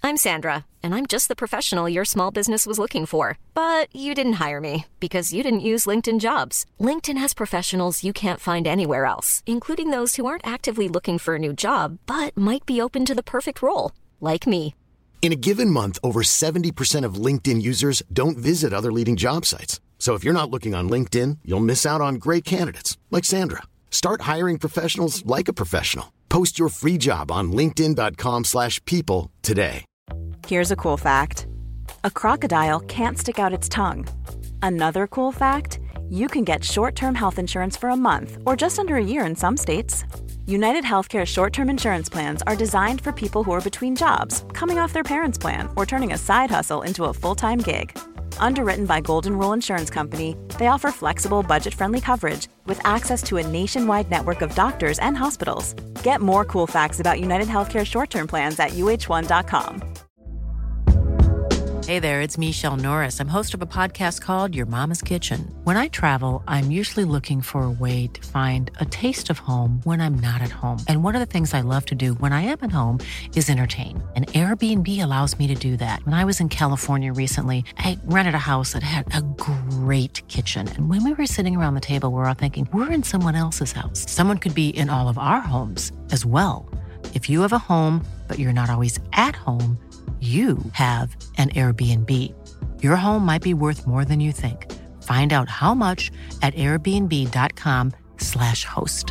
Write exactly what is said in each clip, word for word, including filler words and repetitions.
I'm Sandra, and I'm just the professional your small business was looking for. But you didn't hire me because you didn't use LinkedIn Jobs. LinkedIn has professionals you can't find anywhere else, including those who aren't actively looking for a new job, but might be open to the perfect role, like me. In a given month, over seventy percent of LinkedIn users don't visit other leading job sites. So if you're not looking on LinkedIn, you'll miss out on great candidates like Sandra. Start hiring professionals like a professional. Post your free job on linkedin.com slash people today. Here's a cool fact. A crocodile can't stick out its tongue. Another cool fact, you can get short-term health insurance for a month or just under a year in some states. United Healthcare short-term insurance plans are designed for people who are between jobs, coming off their parents' plan, or turning a side hustle into a full-time gig. Underwritten by Golden Rule Insurance Company, they offer flexible, budget-friendly coverage with access to a nationwide network of doctors and hospitals. Get more cool facts about United Healthcare short-term plans at U H one dot com. Hey there, it's Michelle Norris. I'm host of a podcast called Your Mama's Kitchen. When I travel, I'm usually looking for a way to find a taste of home when I'm not at home. And one of the things I love to do when I am at home is entertain. And Airbnb allows me to do that. When I was in California recently, I rented a house that had a great kitchen. And when we were sitting around the table, we were all thinking, we're in someone else's house. Someone could be in all of our homes as well. If you have a home, but you're not always at home, you have an Airbnb. Your home might be worth more than you think. Find out how much at airbnb.com slash host.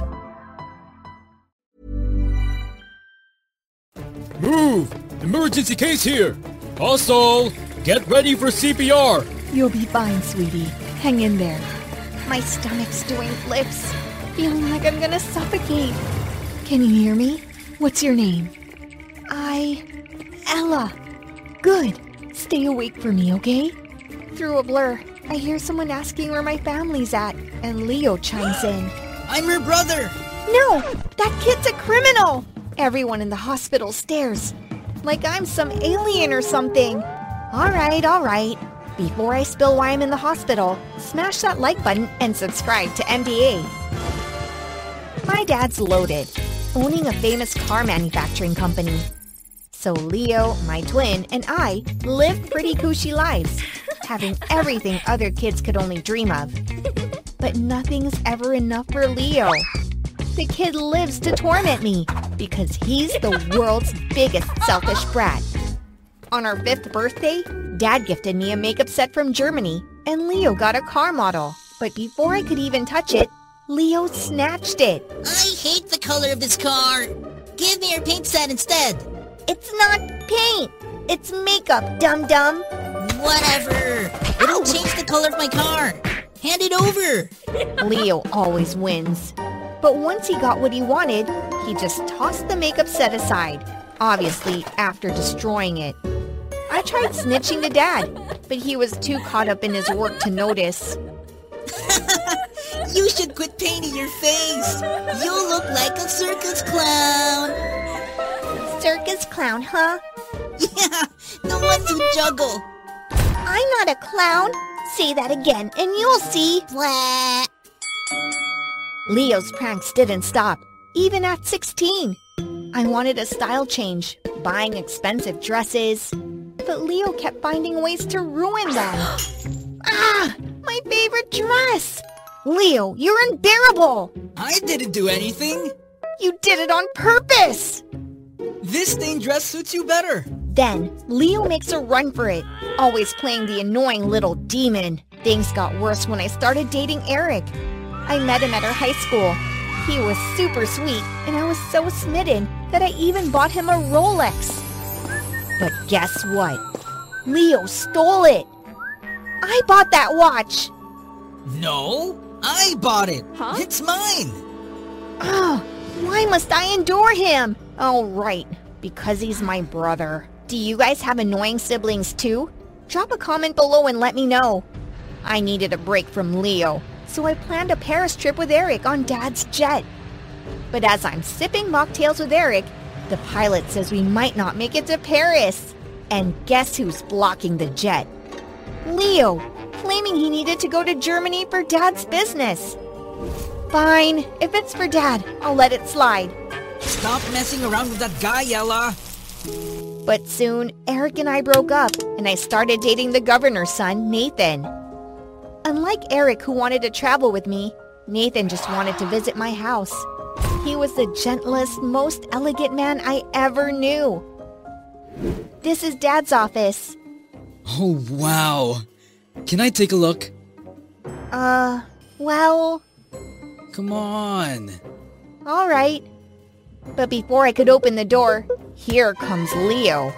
Move! Emergency case here! Hustle! Get ready for C P R! You'll be fine, sweetie. Hang in there. My stomach's doing flips. Feeling like I'm gonna suffocate. Can you hear me? What's your name? I... Ella. Good. Stay awake for me, okay? Through a blur, I hear someone asking where my family's at, and Leo chimes in. I'm her brother! No! That kid's a criminal! Everyone in the hospital stares. Like I'm some alien or something. Alright, alright. Before I spill why I'm in the hospital, smash that like button and subscribe to M D A. My dad's loaded, owning a famous car manufacturing company. So Leo, my twin, and I live pretty cushy lives, having everything other kids could only dream of. But nothing's ever enough for Leo. The kid lives to torment me because he's the world's biggest selfish brat. On our fifth birthday, Dad gifted me a makeup set from Germany, and Leo got a car model. But before I could even touch it, Leo snatched it. I hate the color of this car. Give me your paint set instead. It's not paint. It's makeup, dum-dum. Whatever. It'll change the color of my car. Hand it over. Leo always wins. But once he got what he wanted, he just tossed the makeup set aside, obviously after destroying it. I tried snitching to Dad, but he was too caught up in his work to notice. You should quit painting your face. You'll look like a circus clown. Circus clown, huh? Yeah, the ones who juggle. I'm not a clown. Say that again and you'll see. Blah. Leo's pranks didn't stop, even at sixteen. I wanted a style change, buying expensive dresses, but Leo kept finding ways to ruin them. Ah, my favorite dress! Leo, you're unbearable! I didn't do anything. You did it on purpose! This stained dress suits you better. Then, Leo makes a run for it, always playing the annoying little demon. Things got worse when I started dating Eric. I met him at our high school. He was super sweet, and I was so smitten that I even bought him a Rolex. But guess what? Leo stole it. I bought that watch. No, I bought it. Huh? It's mine. Oh, why must I endure him? Oh, right, because he's my brother. Do you guys have annoying siblings too? Drop a comment below and let me know. I needed a break from Leo, so I planned a Paris trip with Eric on Dad's jet. But as I'm sipping mocktails with Eric, the pilot says we might not make it to Paris. And guess who's blocking the jet? Leo, claiming he needed to go to Germany for Dad's business. Fine, if it's for Dad, I'll let it slide. Stop messing around with that guy, Ella. But soon, Eric and I broke up, and I started dating the governor's son, Nathan. Unlike Eric, who wanted to travel with me, Nathan just wanted to visit my house. He was the gentlest, most elegant man I ever knew. This is Dad's office. Oh, wow. Can I take a look? Uh, well... Come on. All right. But before I could open the door, here comes Leo.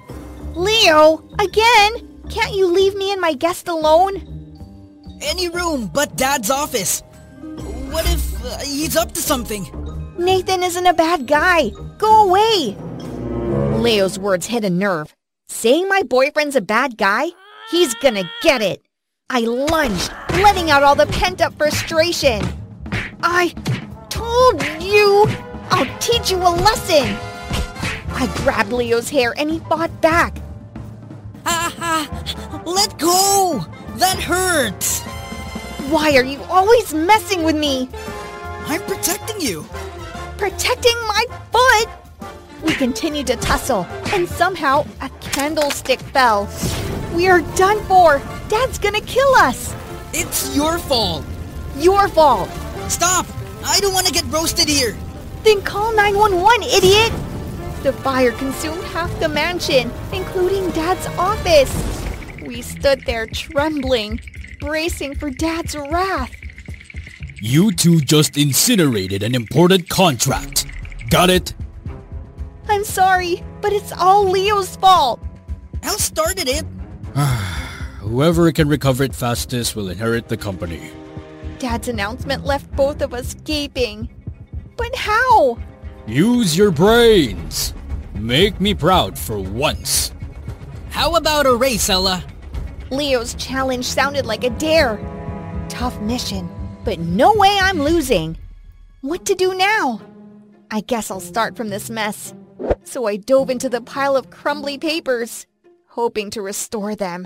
Leo? Again? Can't you leave me and my guest alone? Any room but Dad's office. What if uh, he's up to something? Nathan isn't a bad guy. Go away. Leo's words hit a nerve. Saying my boyfriend's a bad guy? He's gonna get it. I lunged, letting out all the pent-up frustration. I told you! I'll teach you a lesson! I grabbed Leo's hair and he fought back. Ah, ah, let go! That hurts! Why are you always messing with me? I'm protecting you. Protecting my foot? We continued to tussle, and somehow a candlestick fell. We are done for! Dad's gonna kill us! It's your fault. Your fault! Stop! I don't want to get roasted here. Then call nine one one, idiot! The fire consumed half the mansion, including Dad's office. We stood there trembling, bracing for Dad's wrath. You two just incinerated an important contract. Got it? I'm sorry, but it's all Leo's fault. Al started it. Whoever can recover it fastest will inherit the company. Dad's announcement left both of us gaping. But how? Use your brains. Make me proud for once. How about a race, Ella? Leo's challenge sounded like a dare. Tough mission, but no way I'm losing. What to do now? I guess I'll start from this mess. So I dove into the pile of crumbly papers, hoping to restore them.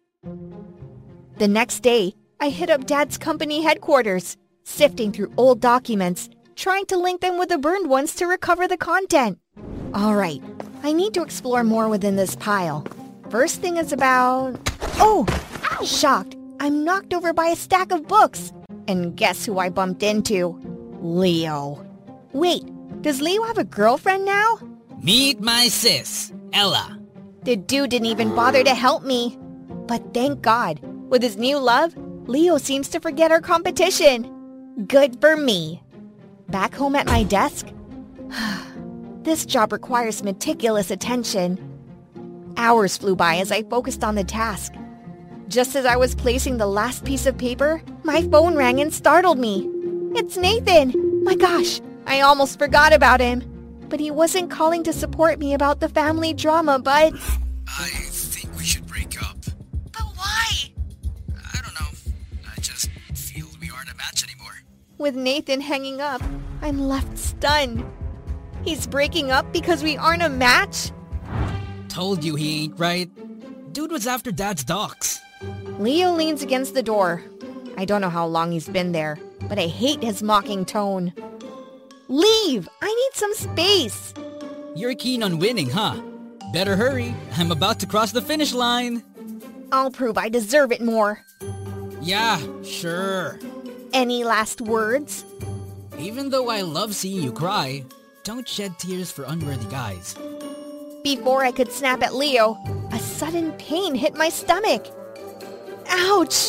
The next day, I hit up Dad's company headquarters, sifting through old documents, trying to link them with the burned ones to recover the content. All right, I need to explore more within this pile. First thing is about... Oh! Shocked, I'm knocked over by a stack of books. And guess who I bumped into? Leo. Wait, does Leo have a girlfriend now? Meet my sis, Ella. The dude didn't even bother to help me. But thank God, with his new love, Leo seems to forget our competition. Good for me. Back home at my desk? This job requires meticulous attention. Hours flew by as I focused on the task. Just as I was placing the last piece of paper, my phone rang and startled me. It's Nathan! My gosh, I almost forgot about him. But he wasn't calling to support me about the family drama, but... I think we should break up. But why? I don't know. I just feel we aren't a match anymore. With Nathan hanging up, I'm left stunned. He's breaking up because we aren't a match? Told you he ain't right. Dude was after Dad's docs. Leo leans against the door. I don't know how long he's been there, but I hate his mocking tone. Leave! I need some space! You're keen on winning, huh? Better hurry. I'm about to cross the finish line. I'll prove I deserve it more. Yeah, sure. Any last words? Even though I love seeing you cry, don't shed tears for unworthy guys. Before I could snap at Leo, a sudden pain hit my stomach. Ouch!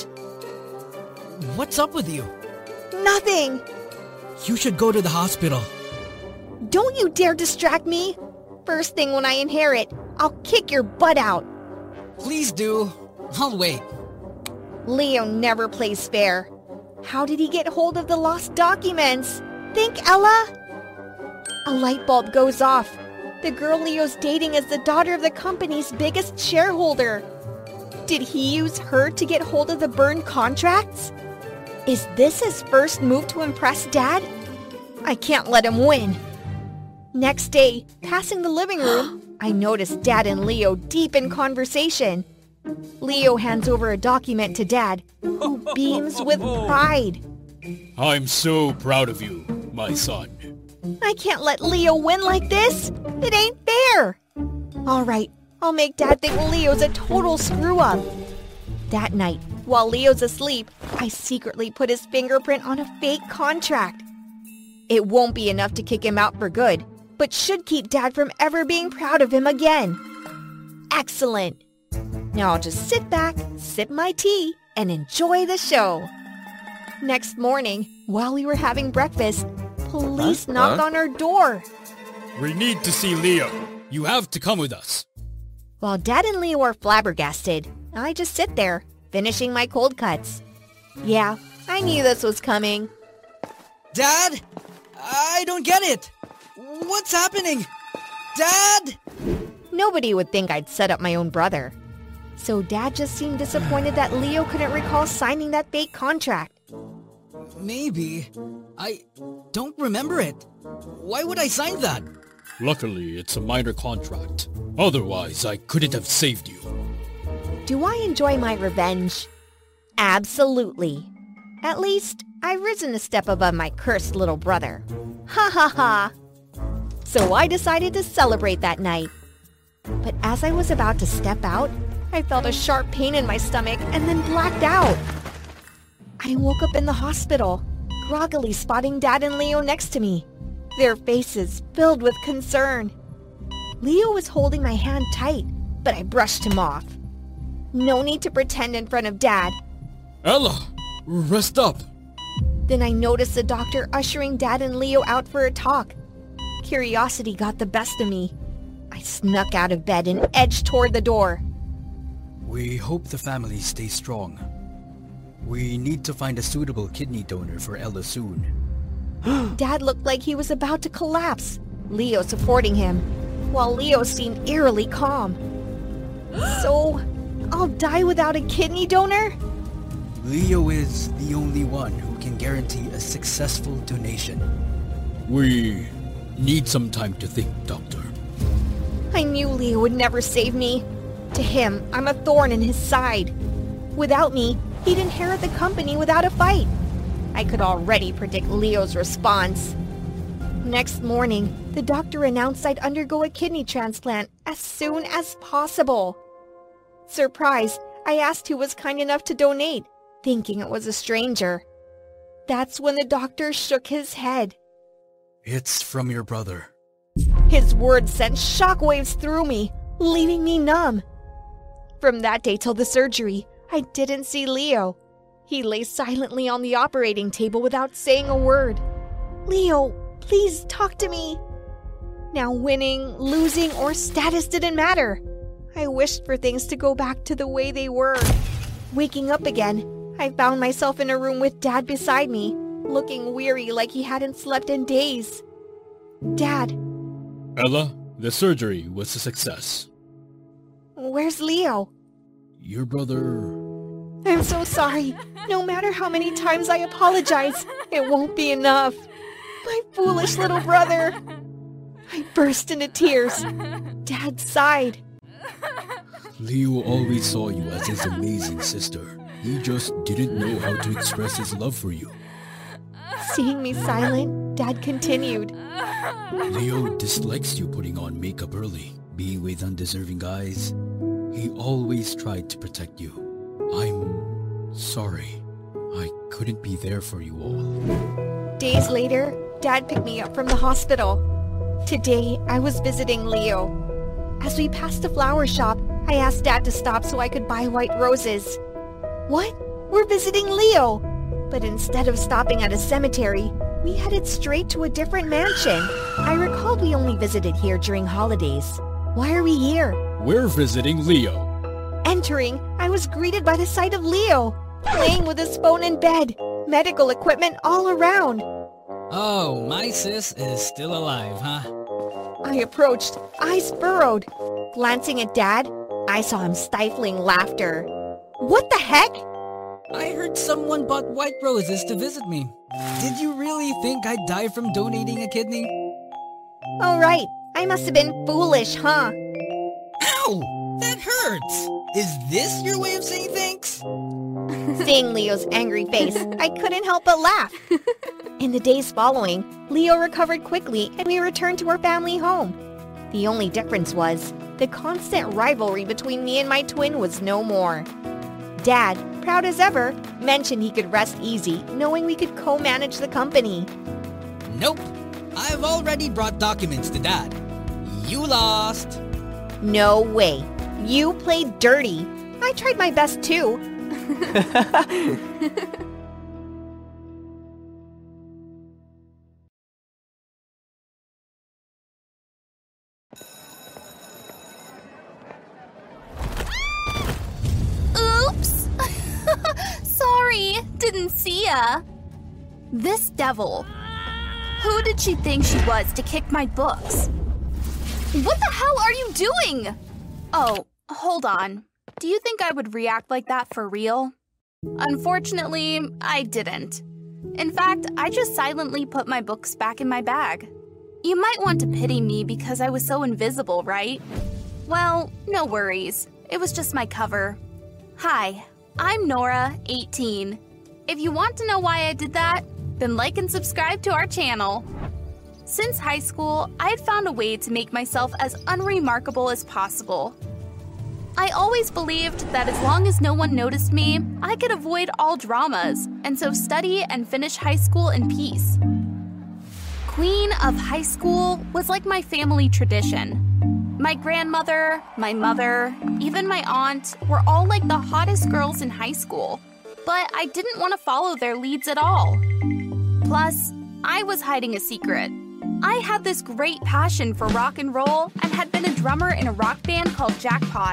What's up with you? Nothing! You should go to the hospital. Don't you dare distract me! First thing when I inherit, I'll kick your butt out. Please do. I'll wait. Leo never plays fair. How did he get hold of the lost documents? Think, Ella? A light bulb goes off. The girl Leo's dating is the daughter of the company's biggest shareholder. Did he use her to get hold of the burned contracts? Is this his first move to impress Dad? I can't let him win. Next day, passing the living room, I noticed Dad and Leo deep in conversation. Leo hands over a document to Dad, who beams with pride. I'm so proud of you, my son. I can't let Leo win like this. It ain't fair. All right, I'll make Dad think Leo's a total screw-up. That night, while Leo's asleep, I secretly put his fingerprint on a fake contract. It won't be enough to kick him out for good, but should keep Dad from ever being proud of him again. Excellent. Now I'll just sit back, sip my tea, and enjoy the show. Next morning, while we were having breakfast, police Huh? knocked Huh? on our door. We need to see Leo. You have to come with us. While Dad and Leo are flabbergasted, I just sit there, finishing my cold cuts. Yeah, I knew this was coming. Dad? I don't get it. What's happening? Dad? Nobody would think I'd set up my own brother. So Dad just seemed disappointed that Leo couldn't recall signing that fake contract. Maybe. I don't remember it. Why would I sign that? Luckily, it's a minor contract. Otherwise, I couldn't have saved you. Do I enjoy my revenge? Absolutely. At least, I've risen a step above my cursed little brother. Ha ha ha! So I decided to celebrate that night. But as I was about to step out, I felt a sharp pain in my stomach and then blacked out. I woke up in the hospital, groggily spotting Dad and Leo next to me, their faces filled with concern. Leo was holding my hand tight, but I brushed him off. No need to pretend in front of Dad. Ella, rest up. Then I noticed the doctor ushering Dad and Leo out for a talk. Curiosity got the best of me. I snuck out of bed and edged toward the door. We hope the family stays strong. We need to find a suitable kidney donor for Ella soon. Dad looked like he was about to collapse, Leo supporting him, while Leo seemed eerily calm. So, I'll die without a kidney donor? Leo is the only one who can guarantee a successful donation. We need some time to think, Doctor. I knew Leo would never save me. To him, I'm a thorn in his side. Without me, he'd inherit the company without a fight. I could already predict Leo's response. Next morning, the doctor announced I'd undergo a kidney transplant as soon as possible. Surprised, I asked who was kind enough to donate, thinking it was a stranger. That's when the doctor shook his head. It's from your brother. His words sent shockwaves through me, leaving me numb. From that day till the surgery, I didn't see Leo. He lay silently on the operating table without saying a word. Leo, please talk to me. Now winning, losing, or status didn't matter. I wished for things to go back to the way they were. Waking up again, I found myself in a room with Dad beside me, looking weary like he hadn't slept in days. Dad. Ella, the surgery was a success. Where's Leo? Your brother... I'm so sorry. No matter how many times I apologize, it won't be enough. My foolish little brother. I burst into tears. Dad sighed. Leo always saw you as his amazing sister. He just didn't know how to express his love for you. Seeing me silent, Dad continued. Leo dislikes you putting on makeup early, being with undeserving guys. He always tried to protect you. I'm sorry. I couldn't be there for you all. Days later, Dad picked me up from the hospital. Today, I was visiting Leo. As we passed a flower shop, I asked Dad to stop so I could buy white roses. What? We're visiting Leo! But instead of stopping at a cemetery, we headed straight to a different mansion. I recalled we only visited here during holidays. Why are we here? We're visiting Leo. Entering, I was greeted by the sight of Leo, playing with his phone in bed, medical equipment all around. Oh, my sis is still alive, huh? I approached, eyes furrowed. Glancing at Dad, I saw him stifling laughter. What the heck? I heard someone bought white roses to visit me. Did you really think I'd die from donating a kidney? Oh, right. I must have been foolish, huh? Ow! That hurts! Is this your way of saying thanks? Seeing Leo's angry face, I couldn't help but laugh. In the days following, Leo recovered quickly and we returned to our family home. The only difference was, the constant rivalry between me and my twin was no more. Dad, proud as ever, mentioned he could rest easy, knowing we could co-manage the company. Nope. I've already brought documents to Dad. You lost. No way. You played dirty. I tried my best too. Oops! Sorry, didn't see ya. This devil. Who did she think she was to kick my books? What the hell are you doing? Oh, hold on. Do you think I would react like that for real? Unfortunately, I didn't. In fact, I just silently put my books back in my bag. You might want to pity me because I was so invisible, right? Well, no worries. It was just my cover. Hi, I'm Nora, eighteen. If you want to know why I did that, then like and subscribe to our channel. Since high school, I had found a way to make myself as unremarkable as possible. I always believed that as long as no one noticed me, I could avoid all dramas, and so study and finish high school in peace. Queen of high school was like my family tradition. My grandmother, my mother, even my aunt were all like the hottest girls in high school, but I didn't want to follow their leads at all. Plus, I was hiding a secret. I had this great passion for rock and roll and had been a drummer in a rock band called Jackpot.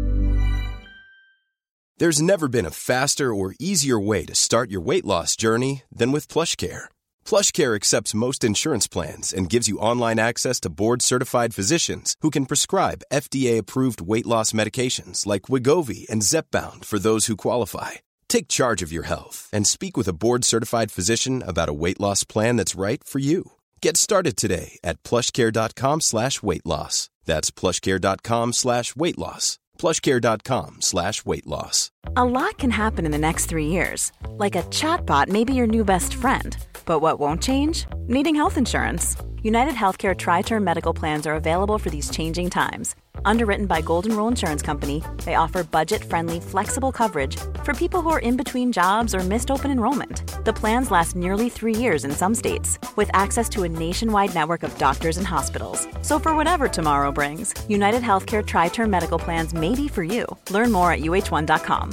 There's never been a faster or easier way to start your weight loss journey than with PlushCare. PlushCare accepts most insurance plans and gives you online access to board-certified physicians who can prescribe F D A-approved weight loss medications like Wegovy and Zepbound for those who qualify. Take charge of your health and speak with a board-certified physician about a weight loss plan that's right for you. Get started today at plushcare.com slash weight loss. That's plushcare.com slash weight loss. plushcare.com slash weight loss. A lot can happen in the next three years. Like a chatbot may be your new best friend. But what won't change? Needing health insurance. United Healthcare Tri-Term Medical Plans are available for these changing times. Underwritten by Golden Rule Insurance Company, they offer budget-friendly, flexible coverage for people who are in between jobs or missed open enrollment. The plans last nearly three years in some states, with access to a nationwide network of doctors and hospitals. So for whatever tomorrow brings, United Healthcare Tri-Term Medical Plans may be for you. Learn more at U H one dot com.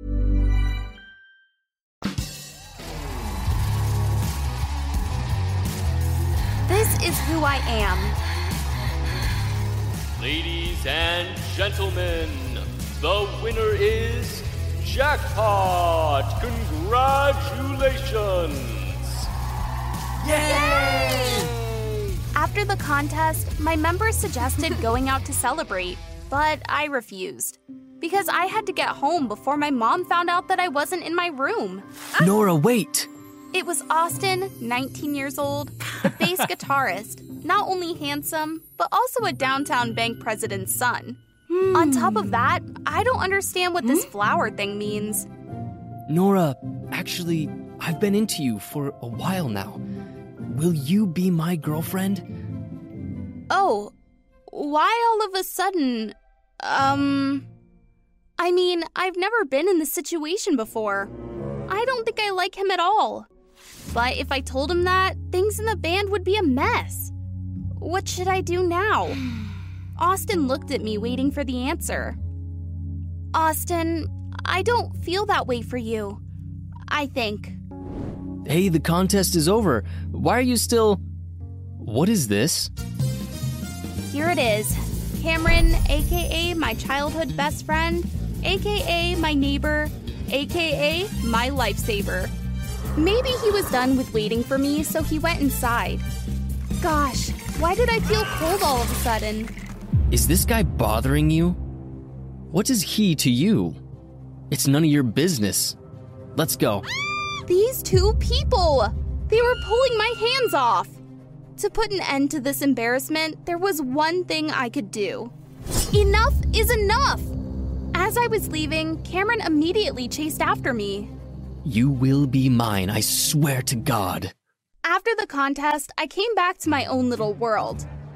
This is who I am. Ladies and gentlemen, the winner is Jackpot! Congratulations! Yay! After the contest, my members suggested going out to celebrate, but I refused. Because I had to get home before my mom found out that I wasn't in my room. Nora, wait! It was Austin, nineteen years old, the bass guitarist, not only handsome, but also a downtown bank president's son. Hmm. On top of that, I don't understand what this flower thing means. Nora, actually, I've been into you for a while now. Will you be my girlfriend? Oh, why all of a sudden? Um, I mean, I've never been in this situation before. I don't think I like him at all. But if I told him that, things in the band would be a mess. What should I do now? Austin looked at me, waiting for the answer. Austin, I don't feel that way for you. I think. Hey, the contest is over. Why are you still... What is this? Here it is. Cameron, a k a my childhood best friend, a k a my neighbor, a k a my lifesaver. Maybe he was done with waiting for me, so he went inside. Gosh, why did I feel cold all of a sudden? Is this guy bothering you? What is he to you? It's none of your business. Let's go. These two people! They were pulling my hands off. To put an end to this embarrassment, there was one thing I could do. Enough is enough! As I was leaving, Cameron immediately chased after me. You will be mine, I swear to God. After the contest, I came back to my own little world.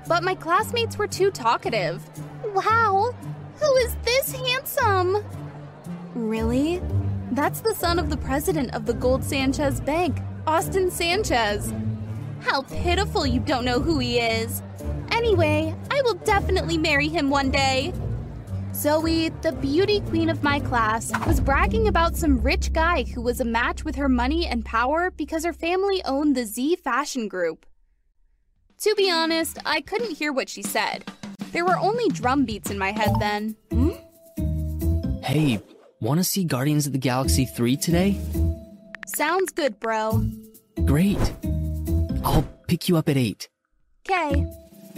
but my classmates were too talkative. Wow, who is this handsome? Really? That's the son of the president of the Gold Sanchez Bank, Austin Sanchez. How pitiful you don't know who he is. Anyway, I will definitely marry him one day. Zoe, the beauty queen of my class, was bragging about some rich guy who was a match with her money and power because her family owned the Z Fashion Group. To be honest, I couldn't hear what she said. There were only drum beats in my head then. Hmm? Hey, wanna see Guardians of the Galaxy three today? Sounds good, bro. Great. I'll pick you up at eight. Okay.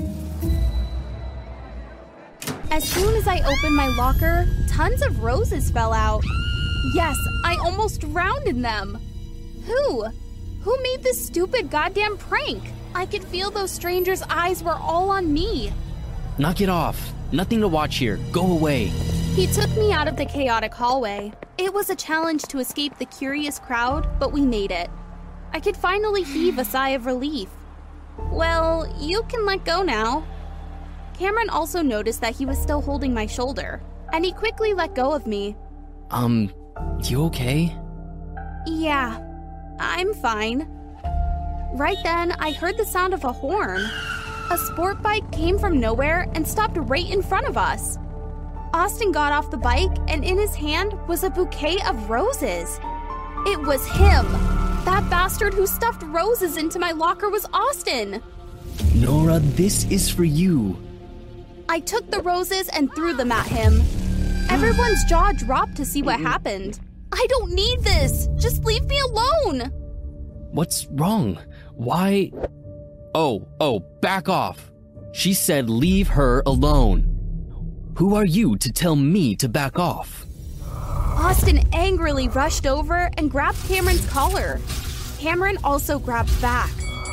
As soon as I opened my locker, tons of roses fell out. Yes, I almost drowned in them. Who? Who made this stupid goddamn prank? I could feel those strangers' eyes were all on me. Knock it off. Nothing to watch here. Go away. He took me out of the chaotic hallway. It was a challenge to escape the curious crowd, but we made it. I could finally heave a sigh of relief. Well, you can let go now. Cameron also noticed that he was still holding my shoulder, and he quickly let go of me. Um, you okay? Yeah, I'm fine. Right then, I heard the sound of a horn. A sport bike came from nowhere and stopped right in front of us. Austin got off the bike, and in his hand was a bouquet of roses. It was him! That bastard who stuffed roses into my locker was Austin! Nora, this is for you. I took the roses and threw them at him. Everyone's jaw dropped to see what happened. I don't need this! Just leave me alone! What's wrong? Why? Oh, oh, back off. She said leave her alone. Who are you to tell me to back off? Austin angrily rushed over and grabbed Cameron's collar. Cameron also grabbed back.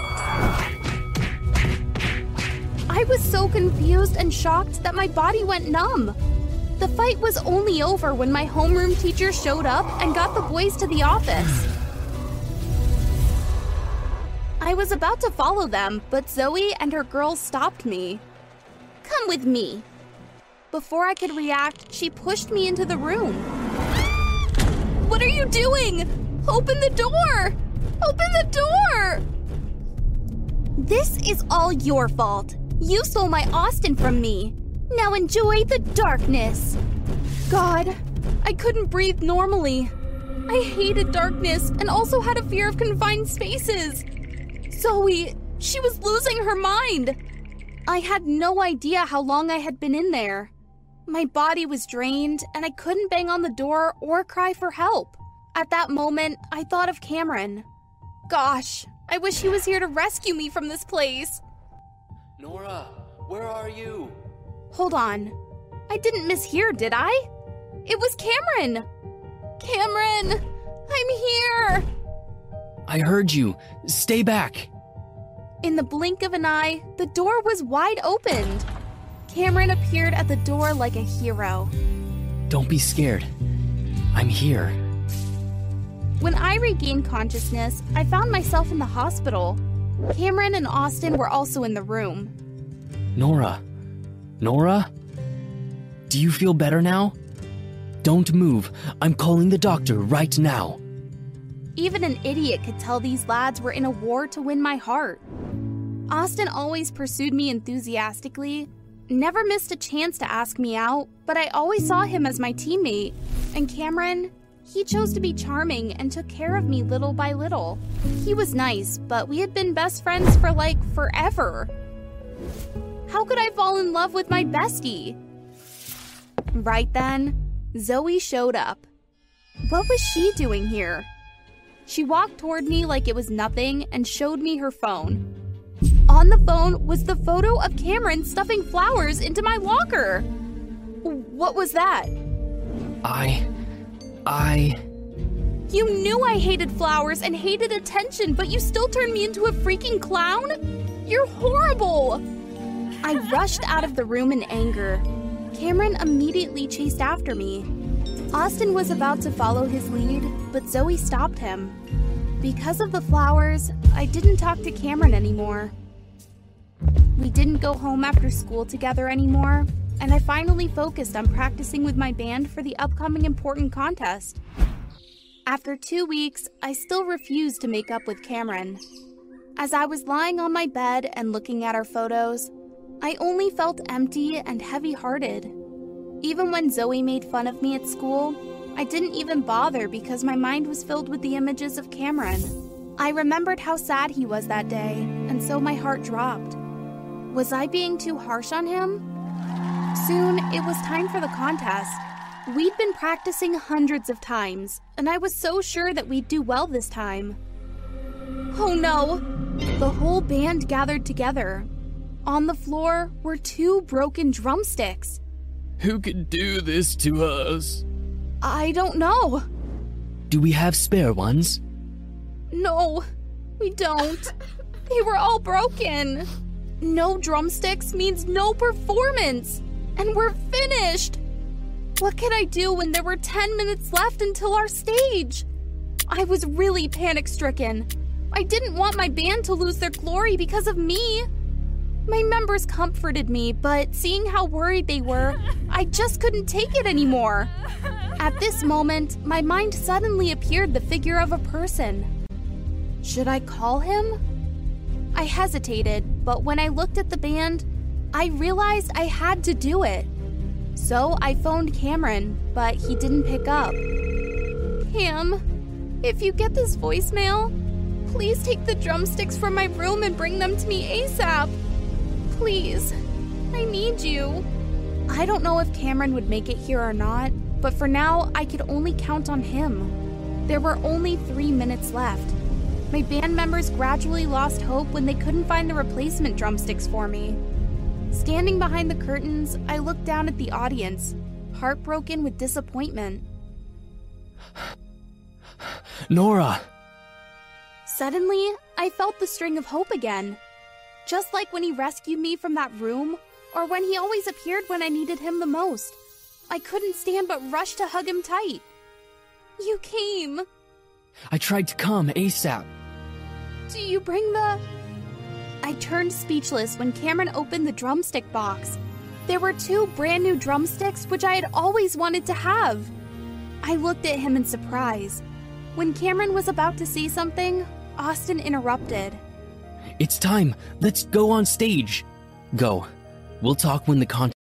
I was so confused and shocked that my body went numb. The fight was only over when my homeroom teacher showed up and got the boys to the office. I was about to follow them, but Zoe and her girls stopped me. Come with me. Before I could react, she pushed me into the room. What are you doing? Open the door! Open the door! This is all your fault. You stole my Austin from me. Now enjoy the darkness. God, I couldn't breathe normally. I hated darkness and also had a fear of confined spaces. Zoe, she was losing her mind. I had no idea how long I had been in there. My body was drained and I couldn't bang on the door or cry for help. At that moment, I thought of Cameron. Gosh, I wish he was here to rescue me from this place. Nora, where are you? Hold on. I didn't mishear, did I? It was Cameron! Cameron! I'm here! I heard you. Stay back. In the blink of an eye, the door was wide opened. Cameron appeared at the door like a hero. Don't be scared. I'm here. When I regained consciousness, I found myself in the hospital. Cameron and Austin were also in the room. Nora. Nora? Do you feel better now? Don't move. I'm calling the doctor right now. Even an idiot could tell these lads were in a war to win my heart. Austin always pursued me enthusiastically, never missed a chance to ask me out, but I always saw him as my teammate. And Cameron, he chose to be charming and took care of me little by little. He was nice, but we had been best friends for like forever. How could I fall in love with my bestie? Right then, Zoe showed up. What was she doing here? She walked toward me like it was nothing and showed me her phone. On the phone was the photo of Cameron stuffing flowers into my locker. What was that? I... I... You knew I hated flowers and hated attention, but you still turned me into a freaking clown? You're horrible! I rushed out of the room in anger. Cameron immediately chased after me. Austin was about to follow his lead, but Zoe stopped him. Because of the flowers, I didn't talk to Cameron anymore. We didn't go home after school together anymore, and I finally focused on practicing with my band for the upcoming important contest. After two weeks, I still refused to make up with Cameron. As I was lying on my bed and looking at our photos, I only felt empty and heavy-hearted. Even when Zoe made fun of me at school, I didn't even bother because my mind was filled with the images of Cameron. I remembered how sad he was that day, and so my heart dropped. Was I being too harsh on him? Soon, it was time for the contest. We'd been practicing hundreds of times, and I was so sure that we'd do well this time. Oh no! The whole band gathered together. On the floor were two broken drumsticks. Who could do this to us? I don't know. Do we have spare ones? No, we don't. They were all broken. No drumsticks means no performance, and we're finished. What could I do when there were ten minutes left until our stage? I was really panic-stricken. I didn't want my band to lose their glory because of me. My members comforted me, but seeing how worried they were, I just couldn't take it anymore. At this moment, my mind suddenly appeared the figure of a person. Should I call him? I hesitated, but when I looked at the band, I realized I had to do it. So I phoned Cameron, but he didn't pick up. Cam, if you get this voicemail, please take the drumsticks from my room and bring them to me ASAP. Please, I need you. I don't know if Cameron would make it here or not, but for now, I could only count on him. There were only three minutes left. My band members gradually lost hope when they couldn't find the replacement drumsticks for me. Standing behind the curtains, I looked down at the audience, heartbroken with disappointment. Nora! Suddenly, I felt the string of hope again. Just like when he rescued me from that room, or when he always appeared when I needed him the most. I couldn't stand but rush to hug him tight. You came. I tried to come ASAP. Do you bring the... I turned speechless when Cameron opened the drumstick box. There were two brand new drumsticks which I had always wanted to have. I looked at him in surprise. When Cameron was about to say something, Austin interrupted. It's time. Let's go on stage. Go. We'll talk when the contest...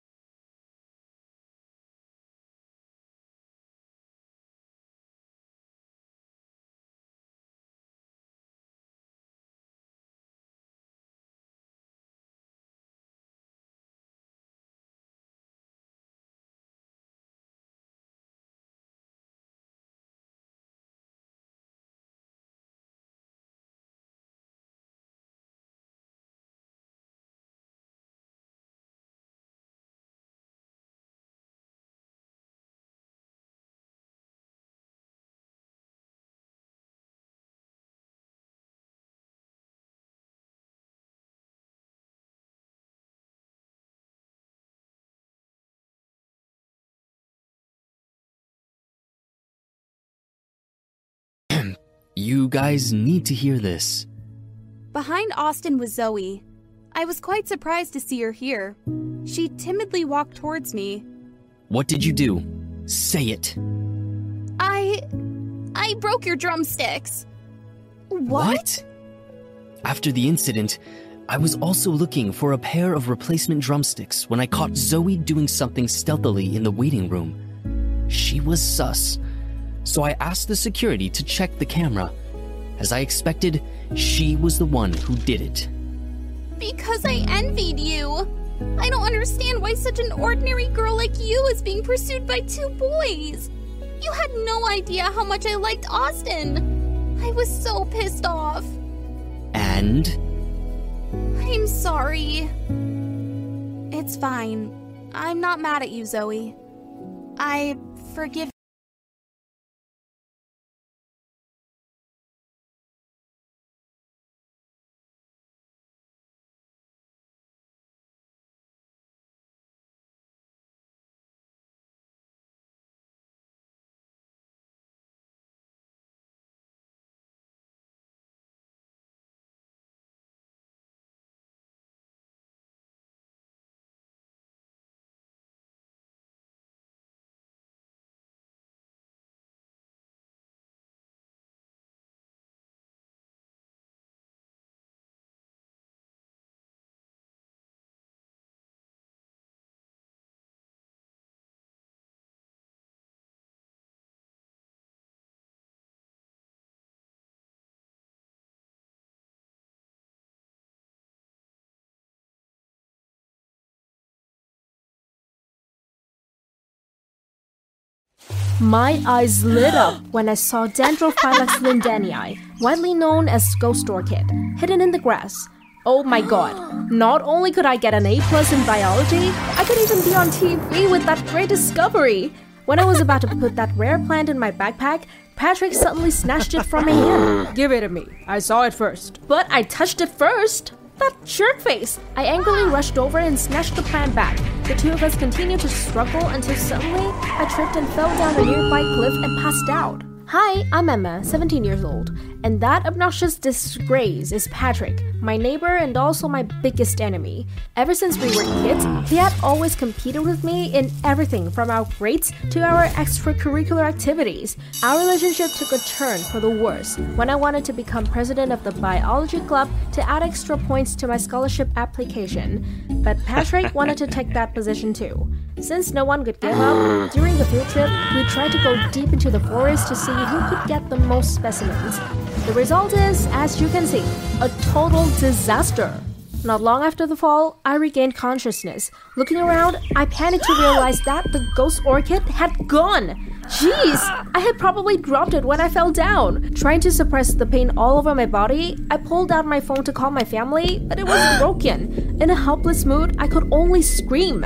You guys need to hear this. Behind Austin was Zoe. I was quite surprised to see her here. She timidly walked towards me. What did you do? Say it. I... I broke your drumsticks. What? What? After the incident, I was also looking for a pair of replacement drumsticks when I caught Zoe doing something stealthily in the waiting room. She was sus. So I asked the security to check the camera. As I expected, she was the one who did it. Because I envied you. I don't understand why such an ordinary girl like you is being pursued by two boys. You had no idea how much I liked Austin. I was so pissed off. And? I'm sorry. It's fine. I'm not mad at you, Zoe. I forgive My eyes lit up when I saw Dendrophylax lindanii, widely known as ghost orchid, hidden in the grass. Oh my god, not only could I get an A plus in biology, I could even be on T V with that great discovery. When I was about to put that rare plant in my backpack, Patrick suddenly snatched it from my hand. Give it to me. I saw it first. But I touched it first. That jerk face! I angrily rushed over and snatched the plant back. The two of us continued to struggle until suddenly I tripped and fell down a nearby cliff and passed out. Hi, I'm Emma, seventeen years old, and that obnoxious disgrace is Patrick, my neighbor and also my biggest enemy. Ever since we were kids, he had always competed with me in everything from our grades to our extracurricular activities. Our relationship took a turn for the worse when I wanted to become president of the biology club to add extra points to my scholarship application. But Patrick wanted to take that position too. Since no one could give up, during the field trip, we tried to go deep into the forest to see who could get the most specimens. The result is, as you can see, a total disaster. Not long after the fall, I regained consciousness. Looking around, I panicked to realize that the ghost orchid had gone. Jeez, I had probably dropped it when I fell down. Trying to suppress the pain all over my body, I pulled out my phone to call my family, but it was broken. In a helpless mood, I could only scream.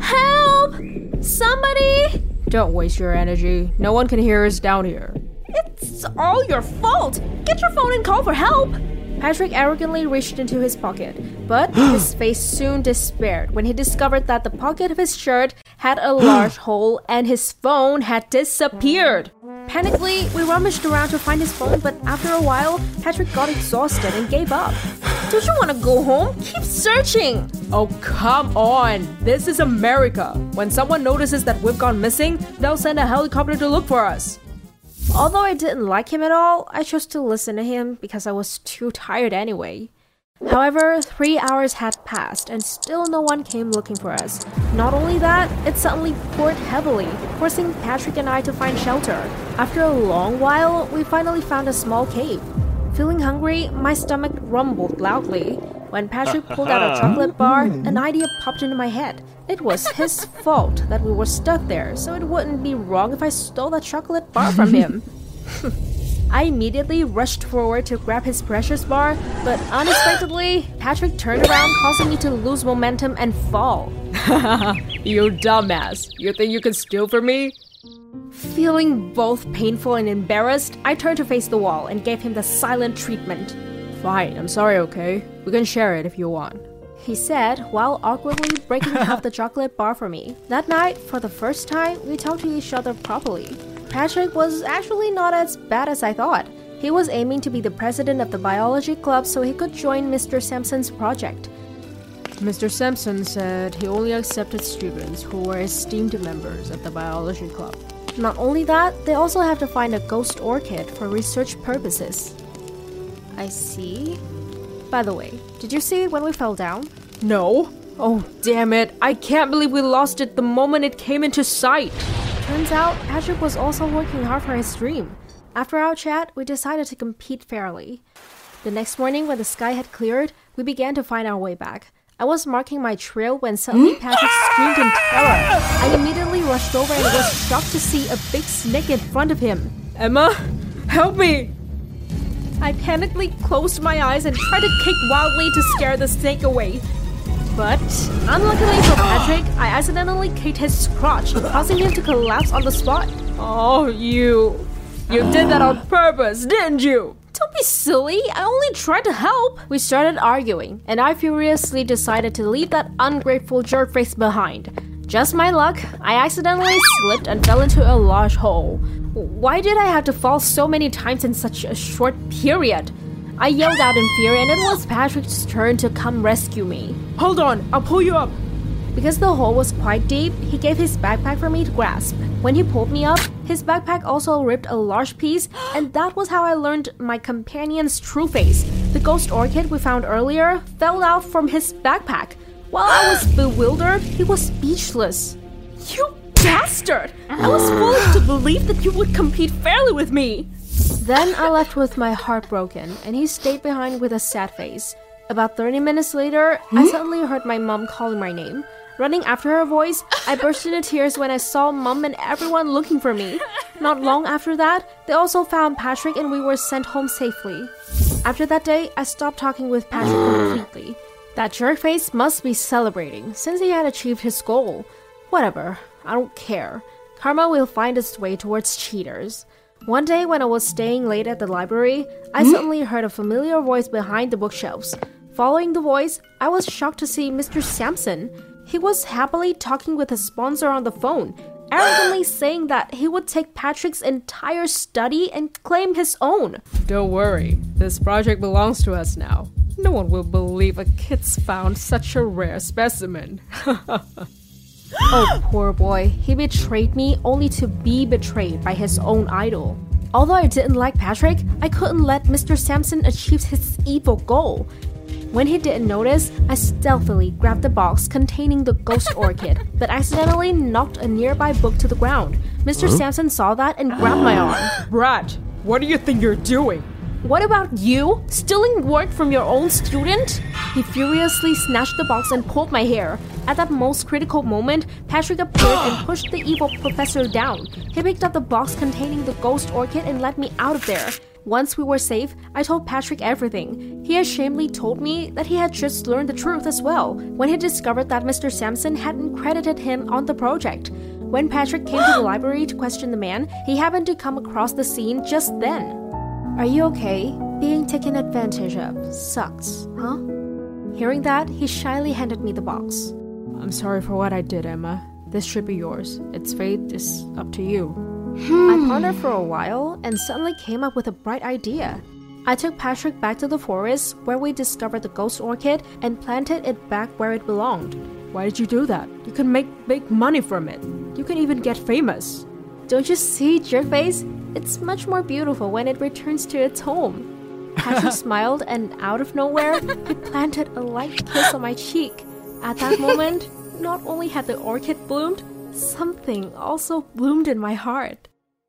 Help! Somebody! Don't waste your energy. No one can hear us down here. It's all your fault! Get your phone and call for help! Patrick arrogantly reached into his pocket, but his face soon despaired when he discovered that the pocket of his shirt had a large hole and his phone had disappeared. Panically, we rummaged around to find his phone, but after a while, Patrick got exhausted and gave up. Don't you want to go home? Keep searching! Oh, come on! This is America! When someone notices that we've gone missing, they'll send a helicopter to look for us. Although I didn't like him at all, I chose to listen to him because I was too tired anyway. However, three hours had passed and still no one came looking for us. Not only that, it suddenly poured heavily, forcing Patrick and I to find shelter. After a long while, we finally found a small cave. Feeling hungry, my stomach rumbled loudly. When Patrick pulled out a chocolate bar, an idea popped into my head. It was his fault that we were stuck there, so it wouldn't be wrong if I stole that chocolate bar from him. I immediately rushed forward to grab his precious bar, but unexpectedly, Patrick turned around, causing me to lose momentum and fall. You dumbass. You think you can steal from me? Feeling both painful and embarrassed, I turned to face the wall and gave him the silent treatment. Fine, I'm sorry, okay? We can share it if you want, he said while awkwardly breaking half the chocolate bar for me. That night, for the first time, we talked to each other properly. Patrick was actually not as bad as I thought. He was aiming to be the president of the biology club so he could join Mister Sampson's project. Mister Sampson said he only accepted students who were esteemed members of the biology club. Not only that, they also have to find a ghost orchid for research purposes. I see. By the way, did you see when we fell down? No. Oh, damn it. I can't believe we lost it the moment it came into sight. Turns out, Patrick was also working hard for his dream. After our chat, we decided to compete fairly. The next morning, when the sky had cleared, we began to find our way back. I was marking my trail when suddenly Patrick screamed in terror. I immediately rushed over and was shocked to see a big snake in front of him. Emma, help me! I panically closed my eyes and tried to kick wildly to scare the snake away. But, unluckily for Patrick, I accidentally kicked his crotch, causing him to collapse on the spot. Oh, you... You did that on purpose, didn't you? Don't be silly, I only tried to help. We started arguing, and I furiously decided to leave that ungrateful jerkface behind. Just my luck, I accidentally slipped and fell into a large hole. Why did I have to fall so many times in such a short period? I yelled out in fear, and it was Patrick's turn to come rescue me. Hold on, I'll pull you up. Because the hole was quite deep, he gave his backpack for me to grasp. When he pulled me up, his backpack also ripped a large piece, and that was how I learned my companion's true face. The ghost orchid we found earlier fell out from his backpack. While I was bewildered, he was speechless. You bastard! I was foolish to believe that you would compete fairly with me. Then I left with my heart broken, and he stayed behind with a sad face. About thirty minutes later, I suddenly heard my mom calling my name. Running after her voice, I burst into tears when I saw Mom and everyone looking for me. Not long after that, they also found Patrick and we were sent home safely. After that day, I stopped talking with Patrick completely. That jerkface must be celebrating, since he had achieved his goal. Whatever, I don't care. Karma will find its way towards cheaters. One day when I was staying late at the library, I mm? suddenly heard a familiar voice behind the bookshelves. Following the voice, I was shocked to see Mister Sampson. He was happily talking with his sponsor on the phone, arrogantly saying that he would take Patrick's entire study and claim his own. Don't worry, this project belongs to us now. No one will believe a kid's found such a rare specimen. Oh, poor boy. He betrayed me only to be betrayed by his own idol. Although I didn't like Patrick, I couldn't let Mister Sampson achieve his evil goal. When he didn't notice, I stealthily grabbed the box containing the ghost orchid, but accidentally knocked a nearby book to the ground. Mister Huh? Sampson saw that and grabbed my arm. Brat, what do you think you're doing? What about you? Stealing work from your own student? He furiously snatched the box and pulled my hair. At that most critical moment, Patrick appeared and pushed the evil professor down. He picked up the box containing the ghost orchid and let me out of there. Once we were safe, I told Patrick everything. He ashamedly told me that he had just learned the truth as well, when he discovered that Mister Sampson hadn't credited him on the project. When Patrick came to the library to question the man, he happened to come across the scene just then. Are you okay? Being taken advantage of sucks, huh? Hearing that, he shyly handed me the box. I'm sorry for what I did, Emma. This should be yours. Its fate is up to you. Hmm. I pondered for a while and suddenly came up with a bright idea. I took Patrick back to the forest where we discovered the ghost orchid and planted it back where it belonged. Why did you do that? You can make big money from it. You can even get famous. Don't you see, jerkface? It's much more beautiful when it returns to its home. Patrick smiled and out of nowhere, he planted a light kiss on my cheek. At that moment, not only had the orchid bloomed, something also bloomed in my heart.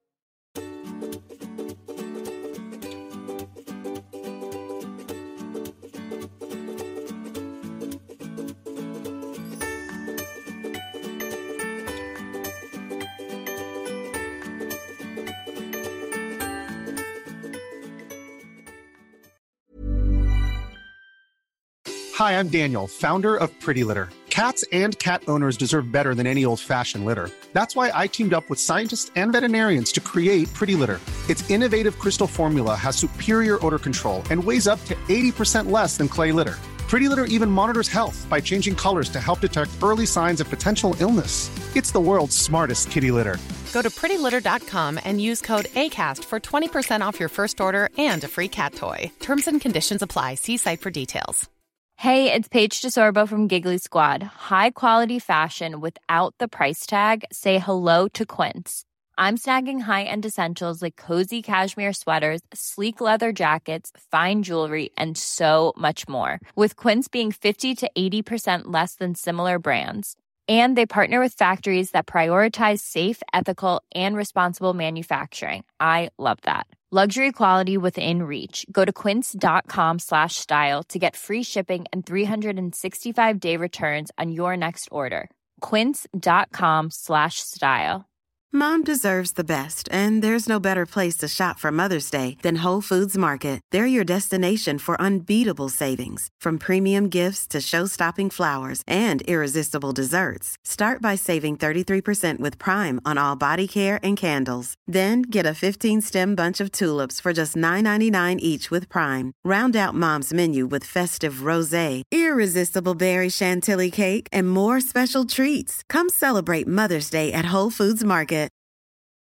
Hi, I'm Daniel, founder of Pretty Litter. Cats and cat owners deserve better than any old-fashioned litter. That's why I teamed up with scientists and veterinarians to create Pretty Litter. Its innovative crystal formula has superior odor control and weighs up to eighty percent less than clay litter. Pretty Litter even monitors health by changing colors to help detect early signs of potential illness. It's the world's smartest kitty litter. Go to pretty litter dot com and use code ACAST for twenty percent off your first order and a free cat toy. Terms and conditions apply. See site for details. Hey, it's Paige DeSorbo from Giggly Squad. High quality fashion without the price tag. Say hello to Quince. I'm snagging high-end essentials like cozy cashmere sweaters, sleek leather jackets, fine jewelry, and so much more. With Quince being fifty to eighty percent less than similar brands. And they partner with factories that prioritize safe, ethical, and responsible manufacturing. I love that. Luxury quality within reach. Go to quince.com slash style to get free shipping and three sixty-five day returns on your next order. Quince.com slash style. Mom deserves the best, and there's no better place to shop for Mother's Day than Whole Foods Market. They're your destination for unbeatable savings, from premium gifts to show-stopping flowers and irresistible desserts. Start by saving thirty-three percent with Prime on all body care and candles. Then get a fifteen-stem bunch of tulips for just nine ninety-nine each with Prime. Round out Mom's menu with festive rosé, irresistible berry chantilly cake, and more special treats. Come celebrate Mother's Day at Whole Foods Market.